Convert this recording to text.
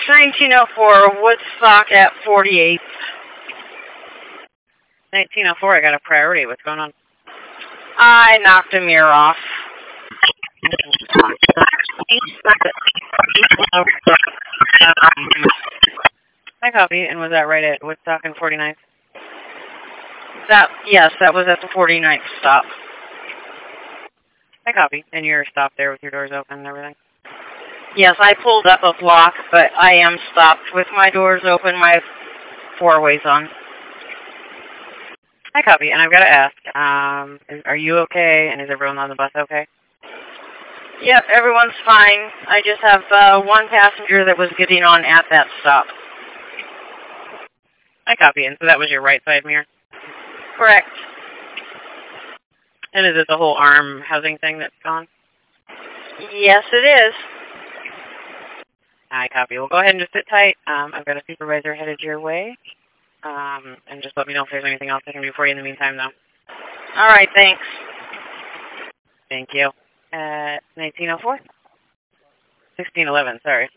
1904, Woodstock at 48. 1904, I got a priority. What's going on? I knocked a mirror off. I copy. And was that right at Woodstock and 49th? Yes, that was at the 49th stop. I copy. And you're stopped there with your doors open and everything? Yes, I pulled up a block, but I am stopped with my doors open, my four-ways on. I copy. And I've got to ask, are you okay? And is everyone on the bus okay? Yep, everyone's fine. I just have one passenger that was getting on at that stop. I copy. And so that was your right side mirror? Correct. And is it the whole arm housing thing that's gone? Yes, it is. I copy. Well, go ahead and just sit tight. I've got a supervisor headed your way. And just let me know if there's anything else I can do for you in the meantime, though. All right, thanks. Thank you. 1904? 1611, sorry.